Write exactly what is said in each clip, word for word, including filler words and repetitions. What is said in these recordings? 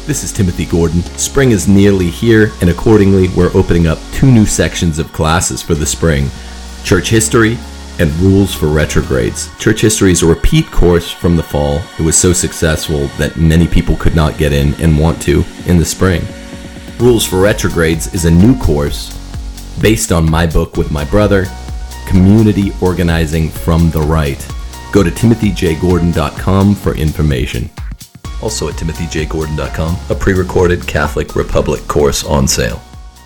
This is Timothy Gordon. Spring is nearly here, and accordingly, we're opening up two new sections of classes for the spring: Church History and Rules for Retrogrades. Church History is a repeat course from the fall. It was so successful that many people could not get in and want to in the spring. Rules for Retrogrades is a new course based on my book with my brother, Community Organizing from the Right. Go to timothy j gordon dot com for information. Also at timothy j gordon dot com, a pre-recorded Catholic Republic course on sale.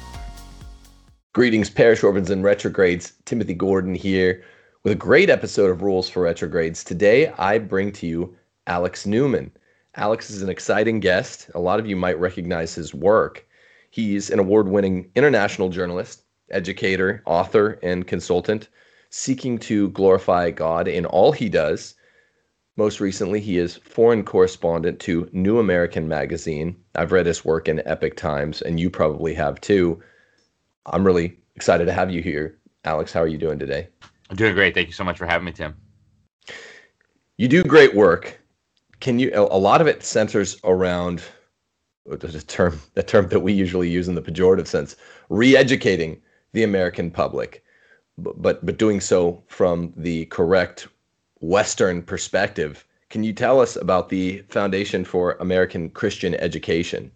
Greetings, Parish Orbans and Retrogrades. Timothy Gordon here with a great episode of Rules for Retrogrades. Today, I bring to you Alex Newman. Alex is an exciting guest. A lot of you might recognize his work. He's an award-winning international journalist, educator, author, and consultant, seeking to glorify God in all he does. Most recently, he is foreign correspondent to New American Magazine. I've read his work in Epoch Times, and you probably have too. I'm really excited to have you here. Alex, how are you doing today? I'm doing great. Thank you so much for having me, Tim. You do great work. Can you? A lot of it centers around the term, the term that we usually use in the pejorative sense, re-educating the American public, but but, but doing so from the correct Western perspective. Can you tell us about the Foundation for American Christian Education?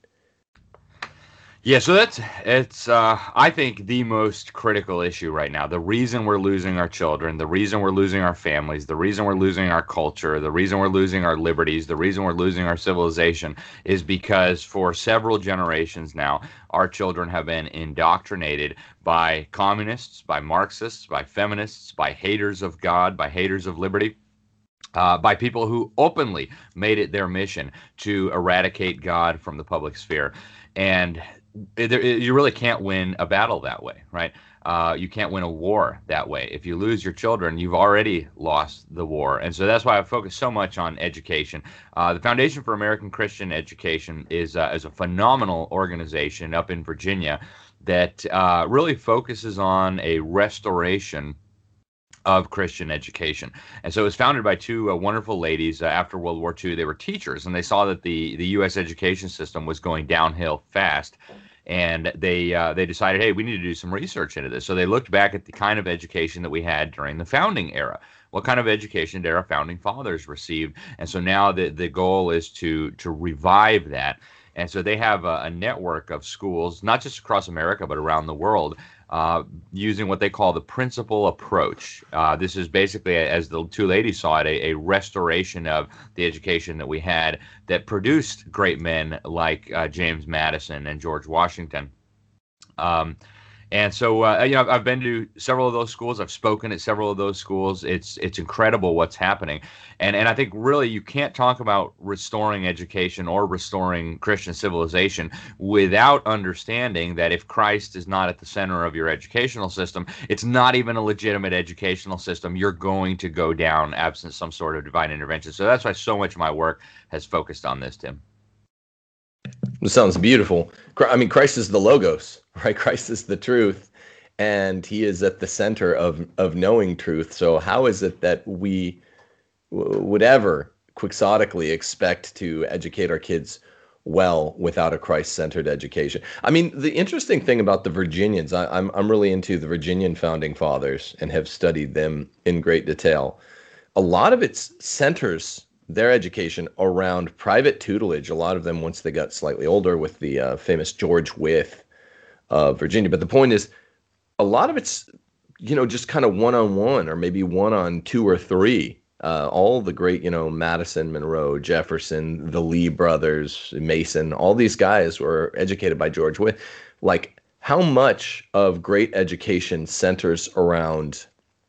Yeah, so that's it's uh, I think the most critical issue right now. The reason we're losing our children, the reason we're losing our families, the reason we're losing our culture, the reason we're losing our liberties, the reason we're losing our civilization is because for several generations now, our children have been indoctrinated by communists, by Marxists, by feminists, by haters of God, by haters of liberty. Uh, by people who openly made it their mission to eradicate God from the public sphere. And it, it, you really can't win a battle that way, right? Uh, you can't win a war that way. If you lose your children, you've already lost the war. And so that's why I focus so much on education. Uh, the Foundation for American Christian Education is, uh, is a phenomenal organization up in Virginia that uh, really focuses on a restoration of Christian education. And so it was founded by two uh, wonderful ladies uh, after World War Two. They were teachers, and they saw that the, the U S education system was going downhill fast. And they uh, they decided, hey, we need to do some research into this. So they looked back at the kind of education that we had during the founding era. What kind of education did our founding fathers receive? And so now the, the goal is to to revive that. And so they have a, a network of schools, not just across America, but around the world, uh, using what they call the principal approach. Uh, this is basically, as the two ladies saw it, a, a restoration of the education that we had that produced great men like uh, James Madison and George Washington. Um, And so, uh, you know, I've, I've been to several of those schools. I've spoken at several of those schools. It's it's incredible what's happening. And and I think really you can't talk about restoring education or restoring Christian civilization without understanding that if Christ is not at the center of your educational system, it's not even a legitimate educational system. You're going to go down absent some sort of divine intervention. So that's why so much of my work has focused on this, Tim. It sounds beautiful. I mean, Christ is the Logos, right? Christ is the truth, and he is at the center of, of knowing truth. So how is it that we w- would ever quixotically expect to educate our kids well without a Christ-centered education? I mean, the interesting thing about the Virginians, I, I'm I'm really into the Virginian founding fathers and have studied them in great detail. A lot of it centers their education around private tutelage. A lot of them, once they got slightly older, with the uh, famous George Wythe of Virginia. But the point is, a lot of it's, you know, just kind of one-on-one or maybe one on two or three. Uh, all the great, you know, Madison, Monroe, Jefferson, the Lee brothers, Mason, all these guys were educated by George Wythe. Like, how much of great education centers around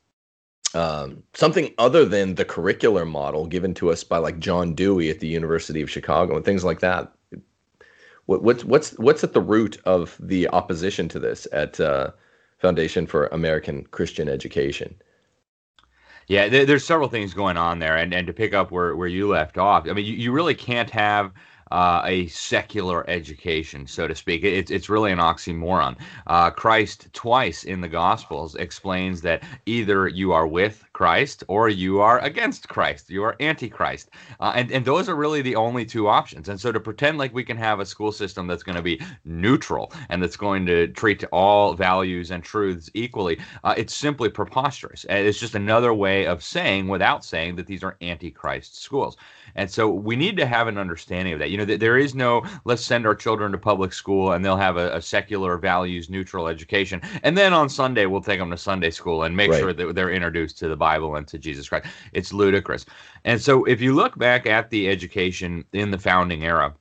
Um, something other than the curricular model given to us by like John Dewey at the University of Chicago and things like that? What, what's what's what's at the root of the opposition to this at uh, Foundation for American Christian Education? Yeah, there, there's several things going on there, and, and to pick up where, where you left off, I mean, you, you really can't have uh, a secular education, so to speak. It's it's really an oxymoron. Uh, Christ twice in the Gospels explains that either you are with Christ or you are against Christ. You are anti-Christ. Uh, and, and those are really the only two options. And so to pretend like we can have a school system that's going to be neutral and that's going to treat all values and truths equally, uh, it's simply preposterous. And it's just another way of saying, without saying, that these are anti-Christ schools. And so we need to have an understanding of that. You know, th- there is no, let's send our children to public school and they'll have a, a secular, values neutral education. And then on Sunday, we'll take them to Sunday school and make right. sure that they're introduced to the Bible and to Jesus Christ. It's ludicrous. And so if you look back at the education in the founding era,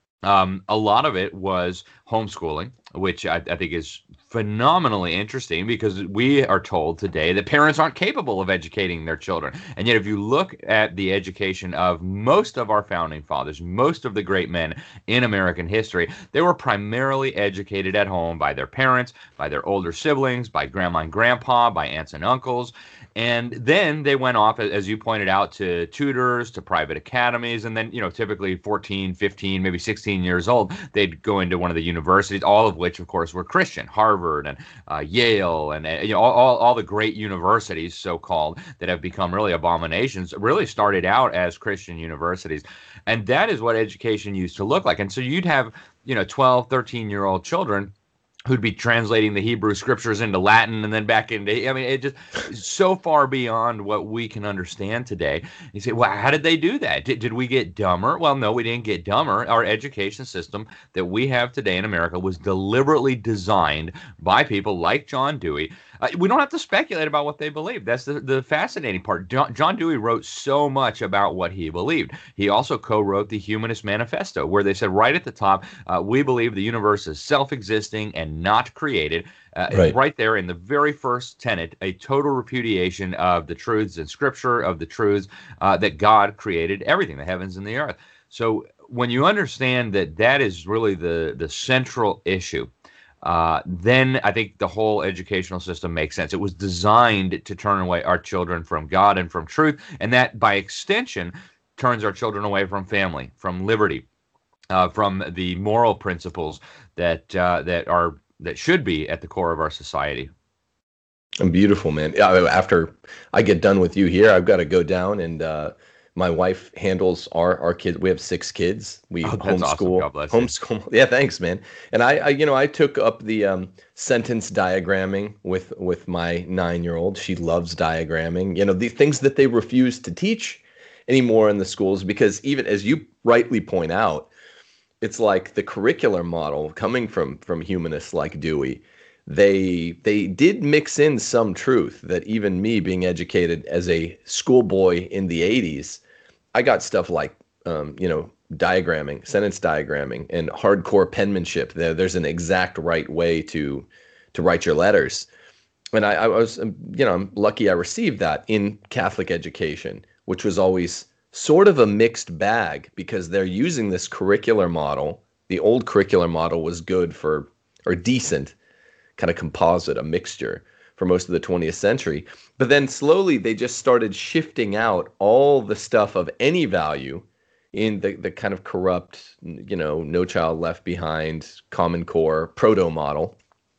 Um, a lot of it was homeschooling, which I, I think is phenomenally interesting because we are told today that parents aren't capable of educating their children. And yet, if you look at the education of most of our founding fathers, most of the great men in American history, they were primarily educated at home by their parents, by their older siblings, by grandma and grandpa, by aunts and uncles. And then they went off, as you pointed out, to tutors, to private academies. And then, you know, typically fourteen, fifteen, maybe sixteen years old, they'd go into one of the universities, all of which, of course, were Christian. Harvard and uh, Yale and, uh, you know, all, all the great universities, so-called, that have become really abominations, really started out as Christian universities. And that is what education used to look like. And so you'd have, you know, twelve, thirteen-year-old children who'd be translating the Hebrew scriptures into Latin and then back into, I mean, it just so far beyond what we can understand today. You say, well, how did they do that? Did, did we get dumber? Well, no, we didn't get dumber. Our education system that we have today in America was deliberately designed by people like John Dewey. Uh, we don't have to speculate about what they believe. That's the, the fascinating part. John, John Dewey wrote so much about what he believed. He also co-wrote the Humanist Manifesto, where they said right at the top, uh, we believe the universe is self-existing and not created. Uh, right. right there in the very first tenet, a total repudiation of the truths in Scripture, of the truths uh, that God created everything, the heavens and the earth. So when you understand that that is really the, the central issue, Uh, then I think the whole educational system makes sense. It was designed to turn away our children from God and from truth, and that, by extension, turns our children away from family, from liberty, uh, from the moral principles that uh, that are that should be at the core of our society. Beautiful, man. After I get done with you here, I've got to go down and. Uh, My wife handles our, our kids. We have six kids. We oh, homeschool. Awesome. Homeschool. You. Yeah, thanks, man. And I, I, you know, I took up the um, sentence diagramming with with my nine-year-old. She loves diagramming. You know, the things that they refuse to teach anymore in the schools, because even as you rightly point out, it's like the curricular model coming from from humanists like Dewey. They they did mix in some truth that even me, being educated as a schoolboy in the eighties, I got stuff like, um, you know, diagramming, sentence diagramming, and hardcore penmanship. There, there's an exact right way to to write your letters. And I, I was, you know, I'm lucky I received that in Catholic education, which was always sort of a mixed bag because they're using this curricular model. The old curricular model was good for, or decent, kind of composite, a mixture for most of the twentieth century. But then slowly they just started shifting out all the stuff of any value in the, the kind of corrupt, you know, No Child Left Behind, Common Core, proto model.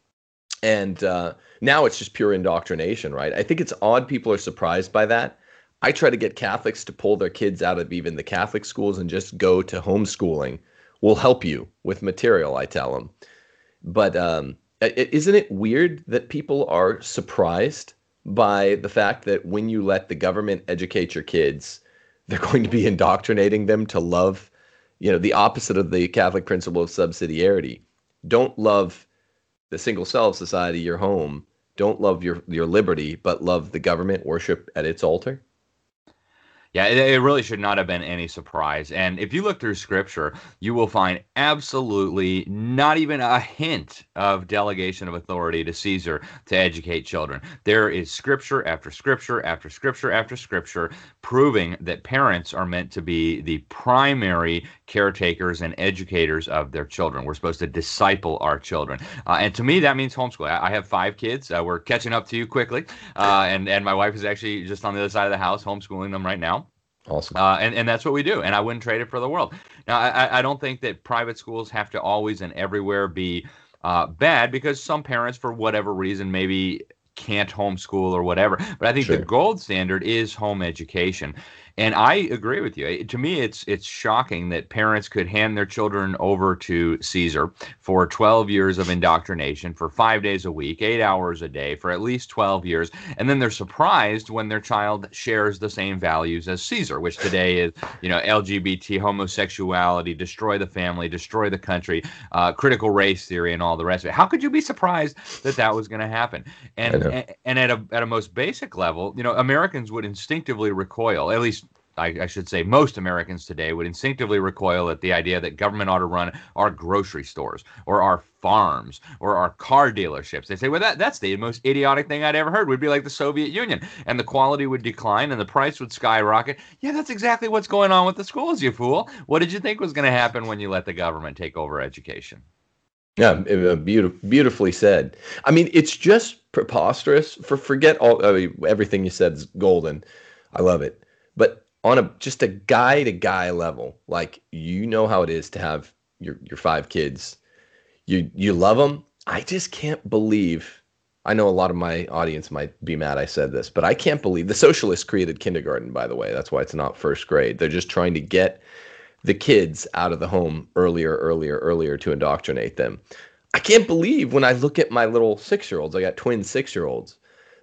And uh, now it's just pure indoctrination, right? I think it's odd people are surprised by that. I try to get Catholics to pull their kids out of even the Catholic schools and just go to homeschooling. We'll help you with material, I tell them. But um, isn't it weird that people are surprised by the fact that when you let the government educate your kids, they're going to be indoctrinating them to love, you know, the opposite of the Catholic principle of subsidiarity. Don't love the single cell society, your home. Don't love your, your liberty, but love the government, worship at its altar. Yeah, it, it really should not have been any surprise. And if you look through Scripture, you will find absolutely not even a hint of delegation of authority to Caesar to educate children. There is Scripture after Scripture after Scripture after Scripture proving that parents are meant to be the primary caretakers and educators of their children. We're supposed to disciple our children. Uh, and to me, that means homeschooling. I, I have five kids. Uh, we're catching up to you quickly. Uh, and, and my wife is actually just on the other side of the house homeschooling them right now. Awesome. Uh, and, and that's what we do. And I wouldn't trade it for the world. Now, I, I don't think that private schools have to always and everywhere be uh, bad, because some parents, for whatever reason, maybe can't homeschool or whatever. But I think the Sure. gold standard is home education. And I agree with you. To me, it's it's shocking that parents could hand their children over to Caesar for twelve years of indoctrination, for five days a week, eight hours a day, for at least twelve years, and then they're surprised when their child shares the same values as Caesar, which today is, you know, L G B T, homosexuality, destroy the family, destroy the country, uh, critical race theory, and all the rest of it. How could you be surprised that that was going to happen? And, and and at a at a most basic level, you know, Americans would instinctively recoil, at least I, I should say most Americans today would instinctively recoil at the idea that government ought to run our grocery stores or our farms or our car dealerships. They say, well, that, that's the most idiotic thing I'd ever heard. We'd be like the Soviet Union, and the quality would decline and the price would skyrocket. Yeah, that's exactly what's going on with the schools, you fool. What did you think was going to happen when you let the government take over education? Yeah, beautiful, beautifully said. I mean, it's just preposterous. For forget all I mean, everything you said is golden. I love it. But on a just a guy to guy level, like, you know how it is to have your your five kids. You you love them. I just can't believe. I know a lot of my audience might be mad I said this, but I can't believe the socialists created kindergarten, by the way. That's why it's not first grade. They're just trying to get the kids out of the home earlier, earlier, earlier to indoctrinate them. I can't believe when I look at my little six-year-olds, I got twin six-year-olds,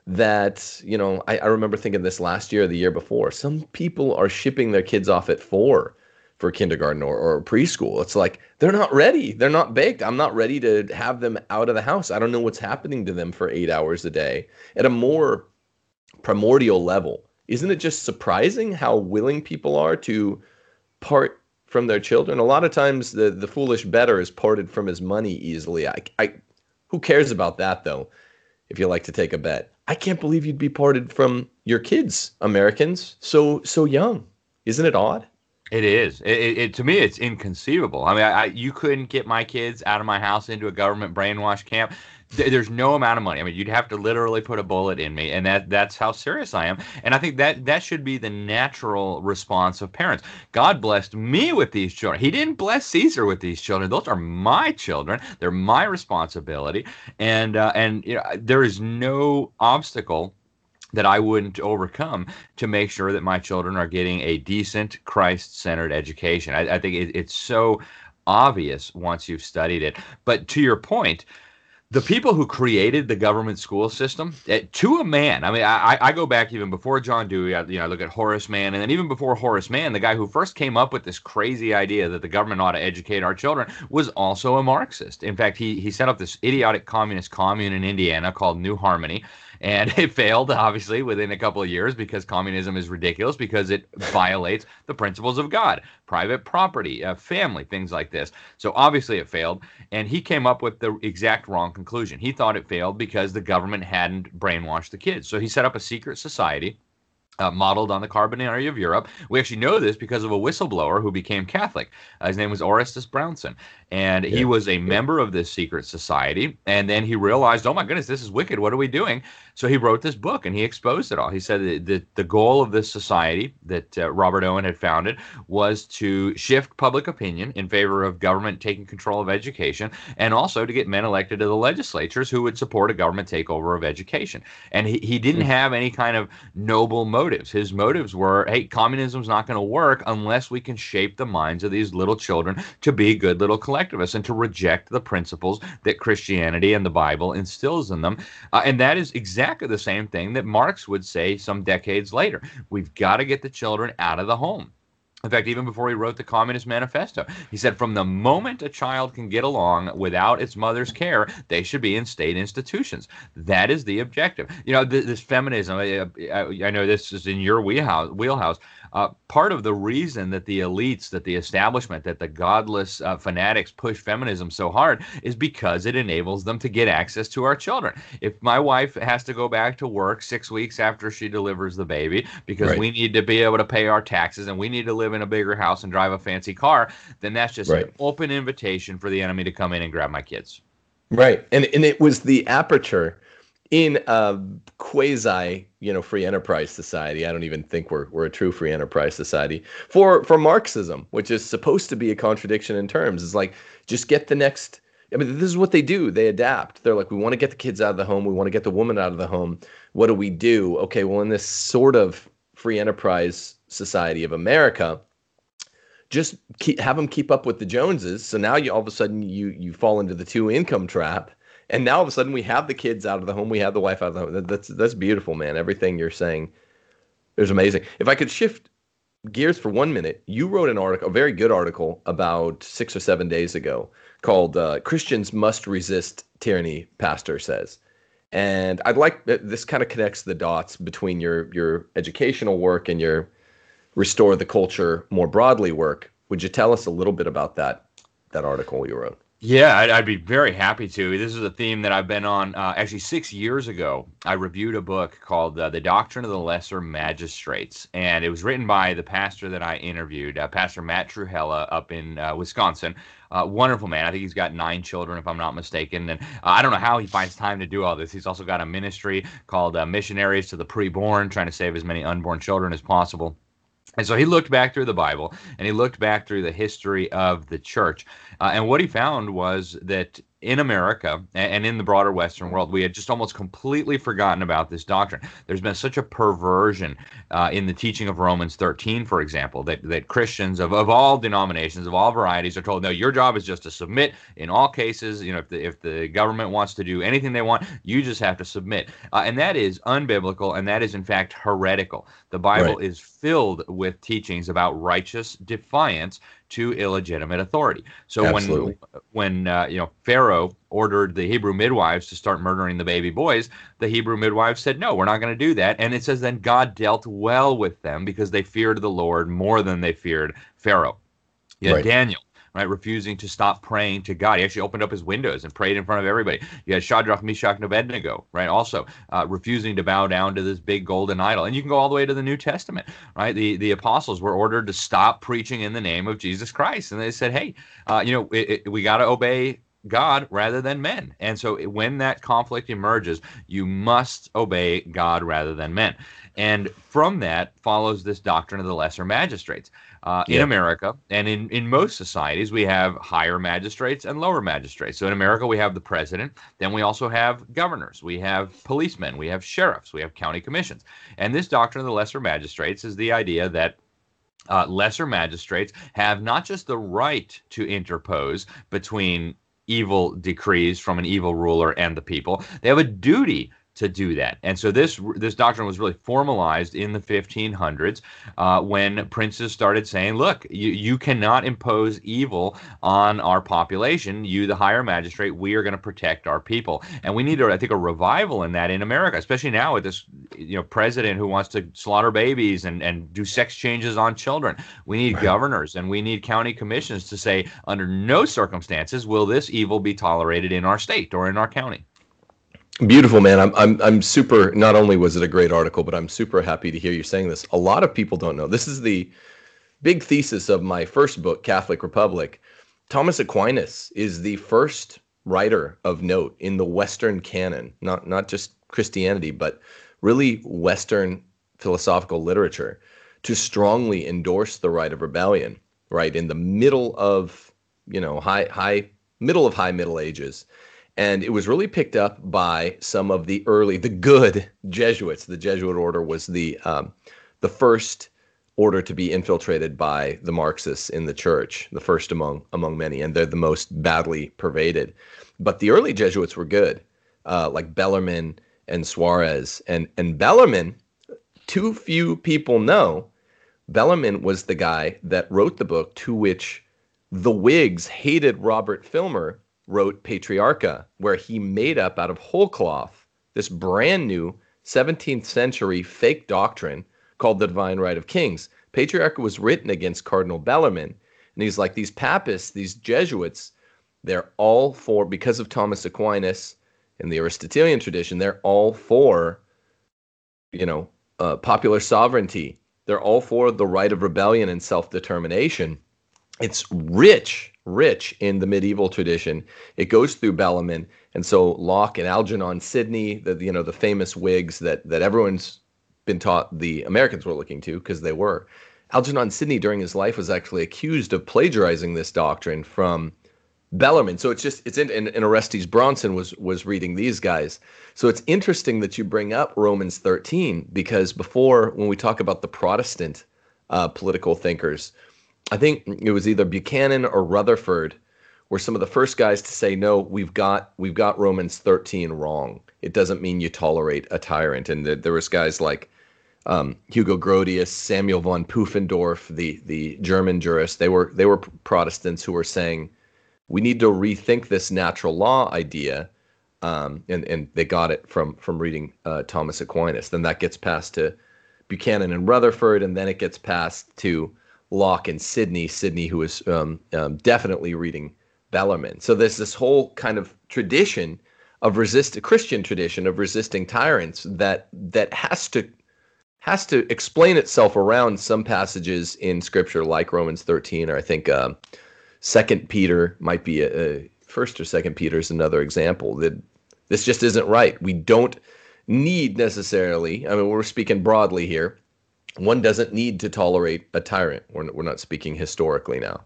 that, you know, I, I remember thinking this last year or the year before, some people are shipping their kids off at four for kindergarten or, or preschool. It's like, they're not ready. They're not baked. I'm not ready to have them out of the house. I don't know what's happening to them for eight hours a day. At a more primordial level, isn't it just surprising how willing people are to part from their children? A lot of times the, the foolish bettor is parted from his money easily. I, I, who cares about that, though, if you like to take a bet? I can't believe you'd be parted from your kids, Americans, so so young. Isn't it odd? It is. It, it, it to me, it's inconceivable. I mean, I, I you couldn't get my kids out of my house into a government brainwash camp. There's no amount of money. I mean, you'd have to literally put a bullet in me, and that that's how serious I am. And I think that that should be the natural response of parents. God blessed me with these children. He didn't bless Caesar with these children. Those are my children. They're my responsibility. And uh, and you know, there is no obstacle that I wouldn't overcome to make sure that my children are getting a decent, Christ-centered education. I, I think it, it's so obvious once you've studied it. But to your point, the people who created the government school system, uh, to a man, I mean, I, I go back even before John Dewey. I, you know, I look at Horace Mann, and then even before Horace Mann, the guy who first came up with this crazy idea that the government ought to educate our children was also a Marxist. In fact, he he set up this idiotic communist commune in Indiana called New Harmony. And it failed, obviously, within a couple of years, because communism is ridiculous, because it violates the principles of God, private property, uh, family, things like this. So obviously it failed. And he came up with the exact wrong conclusion. He thought it failed because the government hadn't brainwashed the kids. So he set up a secret society. Uh, modeled on the Carbonari of Europe. We actually know this because of a whistleblower who became Catholic. Uh, his name was Orestes Brownson. And he yeah. was a member of this secret society. And then he realized, oh my goodness, this is wicked. What are we doing? So he wrote this book and he exposed it all. He said that the, the goal of this society that uh, Robert Owen had founded was to shift public opinion in favor of government taking control of education, and also to get men elected to the legislatures who would support a government takeover of education. And he, he didn't have any kind of noble motives. His motives were, hey, communism's not going to work unless we can shape the minds of these little children to be good little collectivists and to reject the principles that Christianity and the Bible instills in them. Uh, and that is exactly the same thing that Marx would say some decades later. We've got to get the children out of the home. In fact, even before he wrote the Communist Manifesto, he said from the moment a child can get along without its mother's care, they should be in state institutions. That is the objective. You know, th- this feminism, I, I, I know this is in your wheelhouse. wheelhouse. Uh, part of the reason that the elites, that the establishment, that the godless uh, fanatics push feminism so hard is because it enables them to get access to our children. If my wife has to go back to work six weeks after she delivers the baby because right. we need to be able to pay our taxes and we need to live in a bigger house and drive a fancy car, then that's just right. an open invitation for the enemy to come in and grab my kids. Right. And and it was the aperture in a quasi, you know, free enterprise society. I don't even think we're we're a true free enterprise society for for Marxism, which is supposed to be a contradiction in terms. It's like, just get the next. I mean, this is what they do. They adapt. They're like, we want to get the kids out of the home. We want to get the woman out of the home. What do we do? Okay, well, in this sort of free enterprise society of America, just keep, have them keep up with the Joneses. So now you all of a sudden you you fall into the two income trap, and now all of a sudden we have the kids out of the home, we have the wife out of the home. That, that's that's beautiful, man. Everything you're saying is amazing. If I could shift gears for one minute, you wrote an article, a very good article, about six or seven days ago called uh, "Christians Must Resist Tyranny," Pastor says. And I'd like this kind of connects the dots between your your educational work and your restore the culture more broadly work. Would you tell us a little bit about that that article you wrote? Yeah, I'd, I'd be very happy to. This is a theme that I've been on. Uh, actually, six years ago, I reviewed a book called uh, The Doctrine of the Lesser Magistrates. And it was written by the pastor that I interviewed, uh, Pastor Matt Trewhella up in uh, Wisconsin. Uh, wonderful man. I think he's got nine children, if I'm not mistaken. And uh, I don't know how he finds time to do all this. He's also got a ministry called uh, Missionaries to the Preborn, trying to save as many unborn children as possible. And so he looked back through the Bible, and he looked back through the history of the church. Uh, and what he found was that in America and in the broader Western world, we had just almost completely forgotten about this doctrine. There's been such a perversion uh, in the teaching of Romans thirteen, for example, that, that Christians of, of all denominations, of all varieties, are told, no, your job is just to submit in all cases. You know, if the, if the government wants to do anything they want, you just have to submit. Uh, and that is unbiblical, and that is, in fact, heretical. The Bible Right. is filled with teachings about righteous defiance to illegitimate authority. So Absolutely. when when uh, you know Pharaoh ordered the Hebrew midwives to start murdering the baby boys, the Hebrew midwives said, no, we're not going to do that. And it says then God dealt well with them because they feared the Lord more than they feared Pharaoh. You had Right. Daniel, right, refusing to stop praying to God. He actually opened up his windows and prayed in front of everybody. You had Shadrach, Meshach, and Abednego, right, also uh, refusing to bow down to this big golden idol. And you can go all the way to the New Testament, right? The the apostles were ordered to stop preaching in the name of Jesus Christ. And they said, hey, uh, you know, it, it, we got to obey God rather than men. And so when that conflict emerges, you must obey God rather than men. And from that follows this doctrine of the lesser magistrates. Uh, in Yeah. America and in, in most societies, we have higher magistrates and lower magistrates. So in America, we have the president. Then we also have governors. We have policemen. We have sheriffs. We have county commissions. And this doctrine of the lesser magistrates is the idea that uh, lesser magistrates have not just the right to interpose between evil decrees from an evil ruler and the people, they have a duty to do that. And so this this doctrine was really formalized in the fifteen hundreds uh, when princes started saying, look, you, you cannot impose evil on our population. You, the higher magistrate, we are going to protect our people. And we need, a, I think, a revival in that in America, especially now with this you know, president who wants to slaughter babies and, and do sex changes on children. We need Right. governors and we need county commissions to say, under no circumstances will this evil be tolerated in our state or in our county. Beautiful, man. I'm I'm I'm super. Not only was it a great article, but I'm super happy to hear you saying this. A lot of people don't know. This is the big thesis of my first book, Catholic Republic. Thomas Aquinas is the first writer of note in the Western canon, not not just Christianity, but really Western philosophical literature, to strongly endorse the right of rebellion. Right in the middle of you know high high middle of high Middle Ages. And it was really picked up by some of the early, the good Jesuits. The Jesuit order was the um, the first order to be infiltrated by the Marxists in the church, the first among among many, and they're the most badly pervaded. But the early Jesuits were good, uh, like Bellarmine and Suarez. And and Bellarmine, too few people know, Bellarmine was the guy that wrote the book to which the Whigs hated Robert Filmer wrote Patriarcha, where he made up out of whole cloth this brand new seventeenth century fake doctrine called the Divine Right of Kings. Patriarcha was written against Cardinal Bellarmine. And he's like, these papists, these Jesuits, they're all for, because of Thomas Aquinas and the Aristotelian tradition, they're all for, you know, uh, popular sovereignty. They're all for the right of rebellion and self-determination. It's rich, rich in the medieval tradition. It goes through Bellarmine, and so Locke and Algernon Sidney, the you know the famous Whigs that that everyone's been taught the Americans were looking to because they were. Algernon Sidney during his life was actually accused of plagiarizing this doctrine from Bellarmine. So it's just it's in and, and Orestes Bronson was was reading these guys. So it's interesting that you bring up Romans thirteen, because before, when we talk about the Protestant uh, political thinkers, I think it was either Buchanan or Rutherford were some of the first guys to say, no, we've got we've got Romans thirteen wrong. It doesn't mean you tolerate a tyrant. And the, there was guys like um, Hugo Grotius, Samuel von Pufendorf, the the German jurist. They were they were Protestants who were saying, we need to rethink this natural law idea, um, and and they got it from from reading uh, Thomas Aquinas. Then that gets passed to Buchanan and Rutherford, and then it gets passed to Locke and Sidney. Sidney, who was um, um, definitely reading Bellarmine. So there's this whole kind of tradition of resist, a Christian tradition of resisting tyrants that that has to has to explain itself around some passages in Scripture, like Romans thirteen, or I think. Um, Second Peter might be a, a first or Second Peter is another example that this just isn't right. We don't need necessarily. I mean, we're speaking broadly here. One doesn't need to tolerate a tyrant. We're we're not speaking historically now.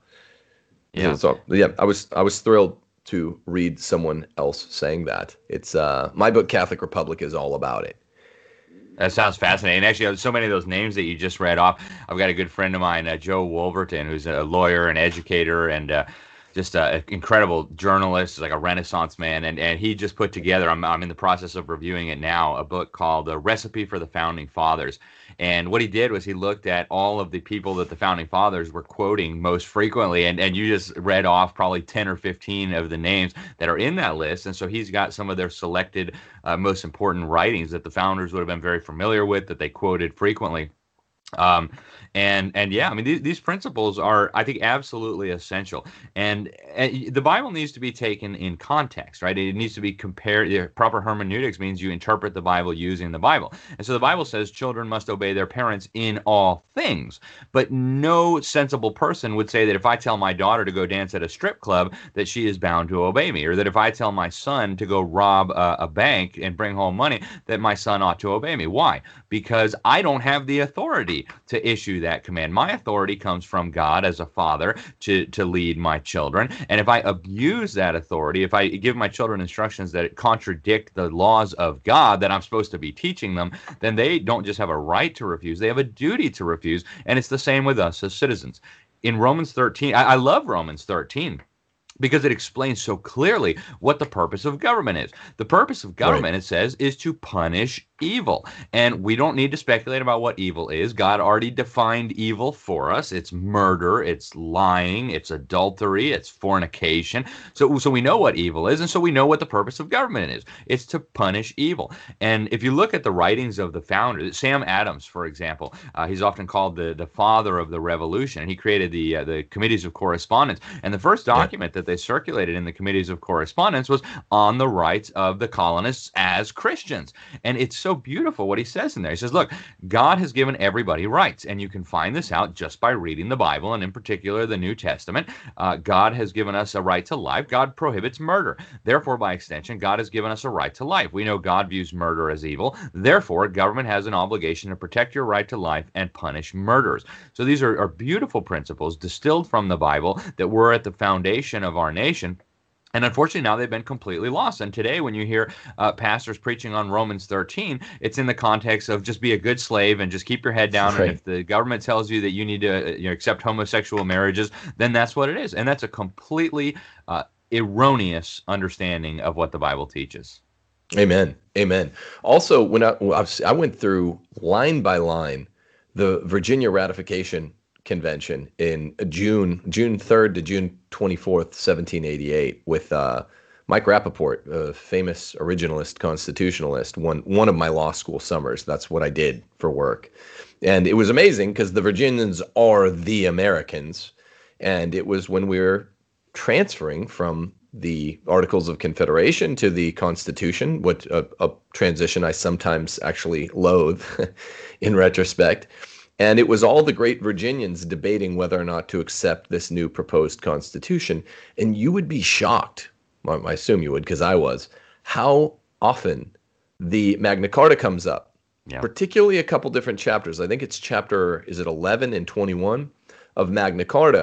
Yeah. So, so yeah, I was I was thrilled to read someone else saying that. It's uh, my book, Catholic Republic, is all about it. That sounds fascinating. Actually, so many of those names that you just read off, I've got a good friend of mine, uh, Joe Wolverton, who's a lawyer and educator and uh, just an incredible journalist, like a Renaissance man. And, and he just put together, I'm, I'm in the process of reviewing it now, a book called The Recipe for the Founding Fathers. And what he did was he looked at all of the people that the Founding Fathers were quoting most frequently. And, and you just read off probably ten or fifteen of the names that are in that list. And so he's got some of their selected uh, most important writings that the founders would have been very familiar with, that they quoted frequently. Um, and, and yeah, I mean, these, these principles are, I think, absolutely essential. And, and the Bible needs to be taken in context, right? It needs to be compared. Proper hermeneutics means you interpret the Bible using the Bible. And so the Bible says children must obey their parents in all things. But no sensible person would say that if I tell my daughter to go dance at a strip club, that she is bound to obey me. Or that if I tell my son to go rob a, a bank and bring home money, that my son ought to obey me. Why? Because I don't have the authority to issue that command. My authority comes from God as a father to, to lead my children. And if I abuse that authority, if I give my children instructions that contradict the laws of God that I'm supposed to be teaching them, then they don't just have a right to refuse, they have a duty to refuse. And it's the same with us as citizens. In Romans thirteen, I, I love Romans thirteen, because it explains so clearly what the purpose of government is. The purpose of government, right, it says, is to punish evil. And we don't need to speculate about what evil is. God already defined evil for us. It's murder, it's lying, it's adultery, it's fornication. So, so we know what evil is, and so we know what the purpose of government is. It's to punish evil. And if you look at the writings of the founders, Sam Adams, for example, uh, he's often called the, the father of the revolution. He created the, uh, the Committees of Correspondence. And the first document yeah. that they circulated in the Committees of Correspondence was on the rights of the colonists as Christians. And it's so beautiful what he says in there. He says, look, God has given everybody rights, and you can find this out just by reading the Bible, and in particular the New Testament. Uh, God has given us a right to life. God prohibits murder. Therefore, by extension, God has given us a right to life. We know God views murder as evil. Therefore, government has an obligation to protect your right to life and punish murderers. So these are, are beautiful principles distilled from the Bible that were at the foundation of our nation. And unfortunately, now they've been completely lost. And today, when you hear uh, pastors preaching on Romans thirteen, it's in the context of just be a good slave and just keep your head down. Right. And if the government tells you that you need to you know, accept homosexual marriages, then that's what it is. And that's a completely uh, erroneous understanding of what the Bible teaches. Amen. Amen. Also, when I, I went through line by line the Virginia ratification convention in June, June third to June twenty-fourth, seventeen eighty-eight, with uh, Mike Rappaport, a famous originalist constitutionalist, one one of my law school summers. That's what I did for work. And it was amazing because the Virginians are the Americans. And it was when we were transferring from the Articles of Confederation to the Constitution, what a, a transition I sometimes actually loathe in retrospect. And it was all the great Virginians debating whether or not to accept this new proposed Constitution. And you would be shocked, well, I assume you would because I was, how often the Magna Carta comes up, yeah. particularly a couple different chapters. I think it's chapter, is it eleven and twenty-one of Magna Carta,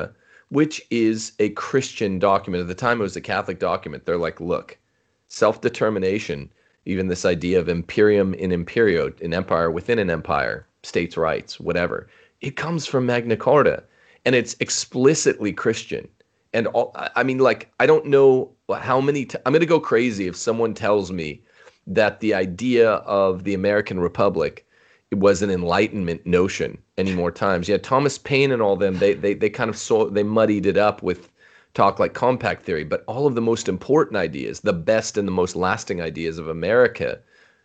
which is a Christian document. At the time, it was a Catholic document. They're like, look, self-determination, even this idea of imperium in imperio, an empire within an empire, states' rights, whatever, it comes from Magna Carta, and it's explicitly Christian. And all, I mean, like, I don't know how many, t- I'm going to go crazy if someone tells me that the idea of the American Republic, it was an Enlightenment notion any more times. Yeah, Thomas Paine and all them, they they they kind of saw, they muddied it up with talk like compact theory, but all of the most important ideas, the best and the most lasting ideas of America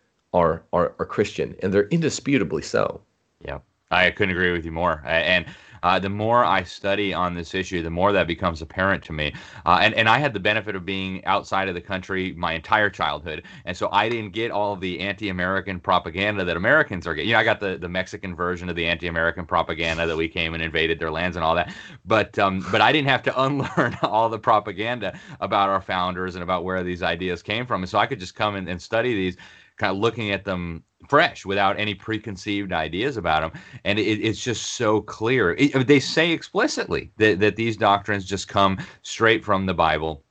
are are, are Christian, and they're indisputably so. Yeah, I couldn't agree with you more. And uh, the more I study on this issue, the more that becomes apparent to me. Uh, and, and I had the benefit of being outside of the country my entire childhood. And so I didn't get all of the anti-American propaganda that Americans are getting. You know, I got the, the Mexican version of the anti-American propaganda that we came and invaded their lands and all that. But um, but I didn't have to unlearn all the propaganda about our founders and about where these ideas came from. And so I could just come in and study these, kind of looking at them fresh without any preconceived ideas about them. And it, it's just so clear. It, they say explicitly that, that these doctrines just come straight from the Bible.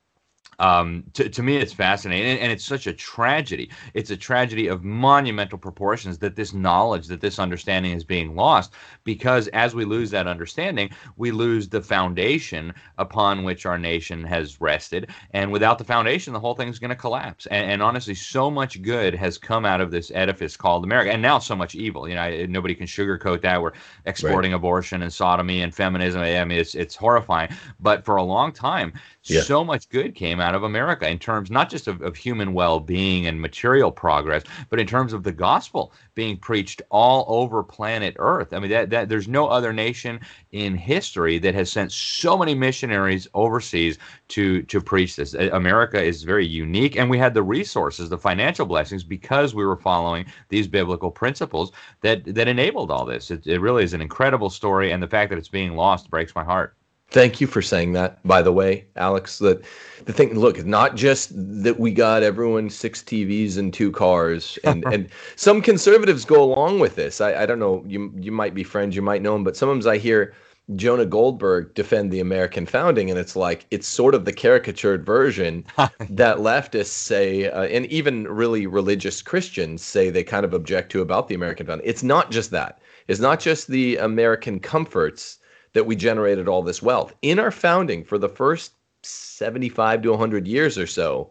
Um, to, to me, it's fascinating, and, and it's such a tragedy. It's a tragedy of monumental proportions that this knowledge, that this understanding is being lost, because as we lose that understanding, we lose the foundation upon which our nation has rested, and without the foundation, the whole thing is going to collapse. And, and honestly, so much good has come out of this edifice called America, and now so much evil. You know, nobody can sugarcoat that. We're exporting right. abortion and sodomy and feminism. I mean, it's it's horrifying. But for a long time, yeah. so much good came out of America in terms not just of, of human well-being and material progress, but in terms of the gospel being preached all over planet Earth. I mean, that, that there's no other nation in history that has sent so many missionaries overseas to to preach this. America is very unique, and we had the resources, the financial blessings, because we were following these biblical principles that that enabled all this. It, it really is an incredible story, and the fact that it's being lost breaks my heart. Thank you for saying that, by the way, Alex. That the thing, look, it's not just that we got everyone six T Vs and two cars, and, and some conservatives go along with this. I, I don't know, you you might be friends, you might know them, but sometimes I hear Jonah Goldberg defend the American founding, and it's like, it's sort of the caricatured version that leftists say, uh, and even really religious Christians say they kind of object to about the American founding. It's not just that. It's not just the American comforts that we generated all this wealth. In our founding, for the first seventy-five to one hundred years or so,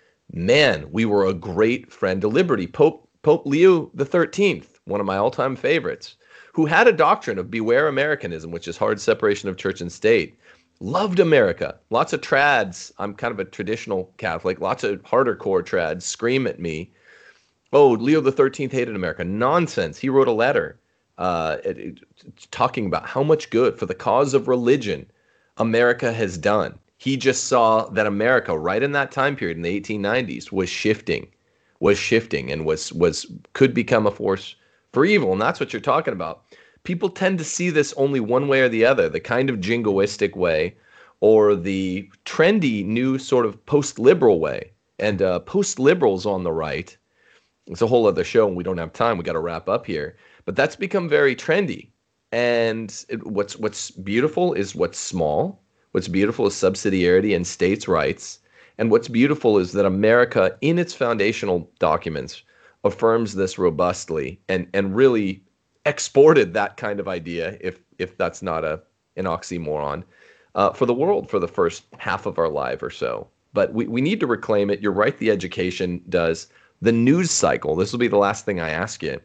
man, we were a great friend to liberty. Pope Pope Leo the thirteenth, one of my all-time favorites, who had a doctrine of beware Americanism, which is hard separation of church and state, loved America. Lots of trads, I'm kind of a traditional Catholic, lots of harder core trads scream at me, oh, Leo the thirteenth hated America. Nonsense. He wrote a letter Uh, it, it, talking about how much good for the cause of religion America has done. He just saw that America, right in that time period in the eighteen nineties, was shifting, was shifting, and was was could become a force for evil. And that's what you're talking about. People tend to see this only one way or the other, the kind of jingoistic way, or the trendy new sort of post-liberal way. And uh, post-liberals on the right, it's a whole other show, and we don't have time. We got to wrap up here. But that's become very trendy. And it, what's what's beautiful is what's small. What's beautiful is subsidiarity and states' rights. And what's beautiful is that America, in its foundational documents, affirms this robustly and, and really exported that kind of idea, if if that's not a an oxymoron, uh, for the world for the first half of our life or so. But we, we need to reclaim it. You're right, the education does. The news cycle, this will be the last thing I ask you.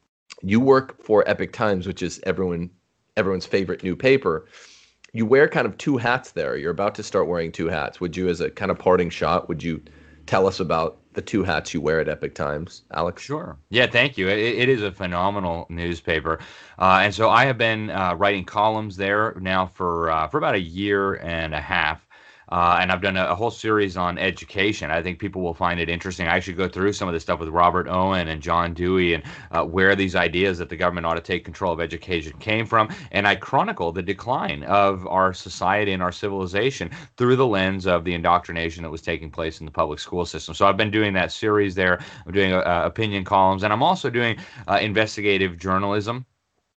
You work for Epoch Times, which is everyone everyone's favorite new paper. You wear kind of two hats there. You're about to start wearing two hats. Would you, as a kind of parting shot, would you tell us about the two hats you wear at Epoch Times, Alex? Sure. Yeah, thank you. It, it is a phenomenal newspaper. Uh, and so I have been uh, writing columns there now for uh, for about a year and a half. Uh, and I've done a, a whole series on education. I think people will find it interesting. I actually go through some of this stuff with Robert Owen and John Dewey, and uh, where these ideas that the government ought to take control of education came from. And I chronicle the decline of our society and our civilization through the lens of the indoctrination that was taking place in the public school system. So I've been doing that series there. I'm doing uh, opinion columns, and I'm also doing uh, investigative journalism.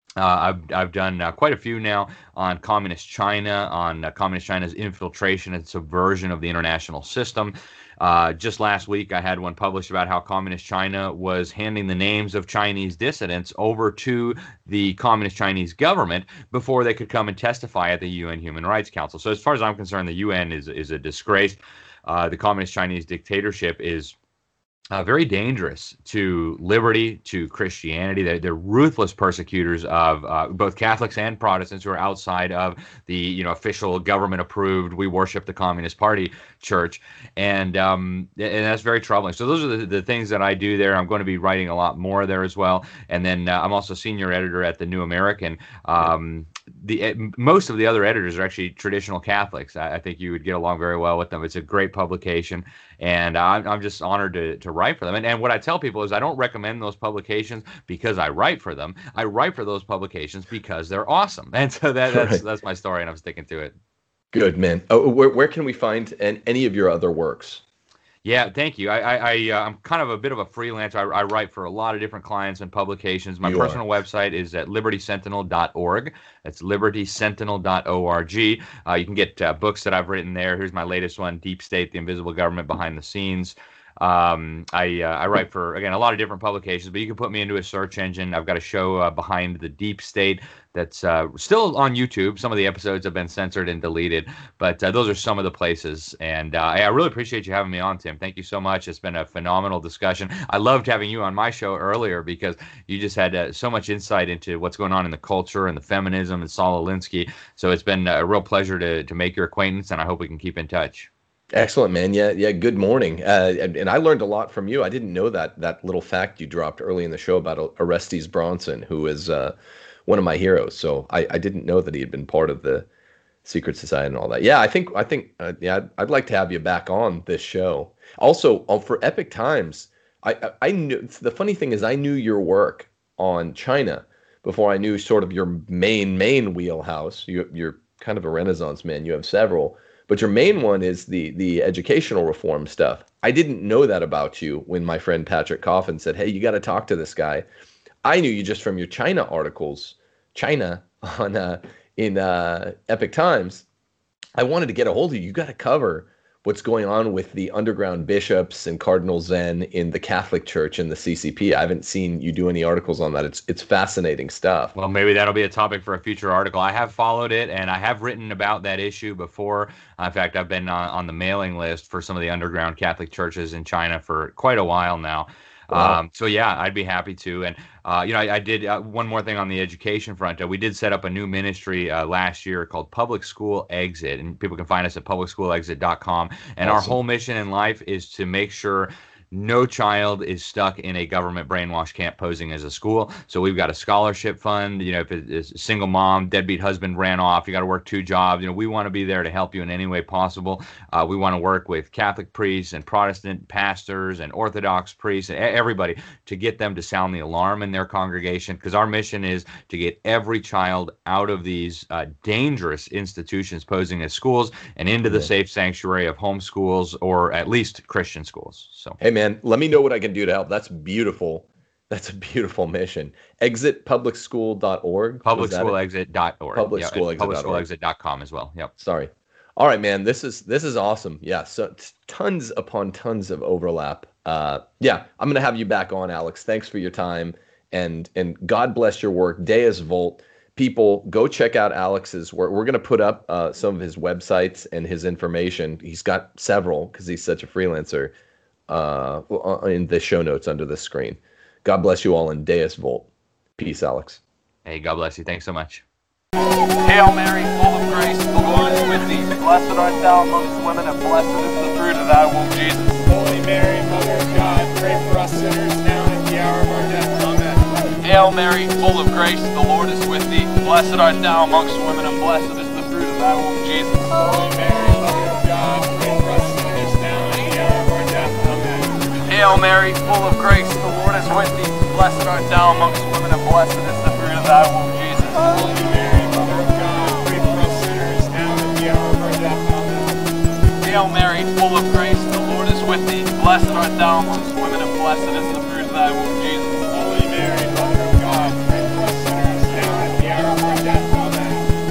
Uh, I've I've done uh, quite a few now on communist China, on uh, communist China's infiltration and subversion of the international system. Uh, just last week, I had one published about how communist China was handing the names of Chinese dissidents over to the communist Chinese government before they could come and testify at the U N Human Rights Council. So as far as I'm concerned, the U N is is a disgrace. Uh, the communist Chinese dictatorship is Uh, very dangerous to liberty, to Christianity. They're, they're ruthless persecutors of uh, both Catholics and Protestants who are outside of the, you know, official government-approved, we worship the Communist Party church, and um, and that's very troubling. So those are the, the things that I do there. I'm going to be writing a lot more there as well. And then uh, I'm also senior editor at the New American. Um, the most of the other editors are actually traditional Catholics. I, I think you would get along very well with them. It's a great publication, and I'm, I'm just honored to to write for them. And, and what I tell people is I don't recommend those publications because I write for them. I write for those publications because they're awesome. And so that, that's right. That's my story, and I'm sticking to it. Good, man. Oh, where, where can we find an, any of your other works? Yeah, thank you. I, I, I uh, I'm kind of a bit of a freelancer. I, I write for a lot of different clients and publications. My you personal are. website is at liberty sentinel dot org. That's liberty sentinel dot org. Uh, you can get uh, books that I've written there. Here's my latest one, Deep State, the Invisible Government Behind the Scenes. Um, I uh, I write for, again, a lot of different publications, but you can put me into a search engine. I've got a show uh, Behind the Deep State that's uh, still on YouTube. Some of the episodes have been censored and deleted, but uh, those are some of the places. And uh, I, I really appreciate you having me on, Tim. Thank you so much. It's been a phenomenal discussion. I loved having you on my show earlier because you just had uh, so much insight into what's going on in the culture and the feminism and Saul Alinsky. So it's been a real pleasure to to make your acquaintance, and I hope we can keep in touch. Excellent, man. Yeah, yeah. Good morning. Uh, and, and I learned a lot from you. I didn't know that that little fact you dropped early in the show about Orestes Bronson, who is uh, one of my heroes. So I, I didn't know that he had been part of the secret society and all that. Yeah, I think I think uh, yeah, I'd, I'd like to have you back on this show. Also, um, for Epic Times, I, I I knew the funny thing is I knew your work on China before I knew sort of your main main wheelhouse. You you're kind of a Renaissance man. You have several. But your main one is the the educational reform stuff. I didn't know that about you when my friend Patrick Coffin said, hey, you got to talk to this guy. I knew you just from your China articles, China on uh, in uh, Epic Times. I wanted to get a hold of you. You got to cover what's going on with the underground bishops and Cardinal Zen in the Catholic Church and the C C P. I haven't seen you do any articles on that. It's it's fascinating stuff. Well, maybe that'll be a topic for a future article. I have followed it, and I have written about that issue before. Uh, in fact, I've been on, on the mailing list for some of the underground Catholic churches in China for quite a while now. Wow. Um, so yeah, I'd be happy to. And, uh, you know, I, I did uh, one more thing on the education front. Uh, we did set up a new ministry uh, last year called Public School Exit, and people can find us at public school exit dot com. And awesome. Our whole mission in life is to make sure no child is stuck in a government brainwash camp posing as a school. So we've got a scholarship fund. You know, if it's a single mom, deadbeat husband ran off, you got to work two jobs. You know, we want to be there to help you in any way possible. Uh, we want to work with Catholic priests and Protestant pastors and Orthodox priests and everybody to get them to sound the alarm in their congregation, because our mission is to get every child out of these uh, dangerous institutions posing as schools and into the yeah. safe sanctuary of home schools, or at least Christian schools. So, hey, man. Man, let me know what I can do to help. That's beautiful. That's a beautiful mission. exit public school dot org. public school exit dot org. public yeah, school exit public school exit dot com as well. Yep. Sorry. All right, man. This is this is awesome. Yeah. So tons upon tons of overlap. Uh, yeah, I'm gonna have you back on, Alex. Thanks for your time, and and God bless your work. Deus Vult. People, go check out Alex's work. We're going to put up uh, some of his websites and his information. He's got several because he's such a freelancer. Uh, in the show notes under the screen. God bless you all, in Deus Vult. Peace, Alex. Hey, God bless you. Thanks so much. Hail Mary, full of grace, the Lord is with thee. Blessed art thou amongst women, and blessed is the fruit of thy womb, Jesus. Holy Mary, Mother of God, pray for us sinners now and at the hour of our death. Amen. Hail Mary, full of grace, the Lord is with thee. Blessed art thou amongst women, and blessed is the fruit of thy womb, Jesus. Holy Mary, Mother of God, pray for us sinners now and at the hour of our death. Hail Mary, full of grace, the Lord is with thee. Blessed art thou amongst women, and blessed is the fruit of thy womb, Jesus. Holy Mary, Mother of God, pray for us sinners now and at the hour of our death. Amen. Hail Mary, full of grace, the Lord is with thee. Blessed art thou amongst women, and blessed is the fruit of thy womb, Jesus. Holy Mary, Mother of God, pray for us sinners now and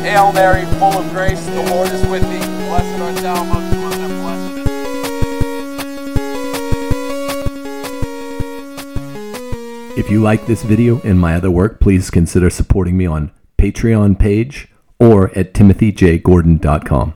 Hail Mary, full of grace, the Lord is with thee. Blessed art thou amongst women, and blessed is If you like this video and my other work, please consider supporting me on Patreon page or at timothy j gordon dot com.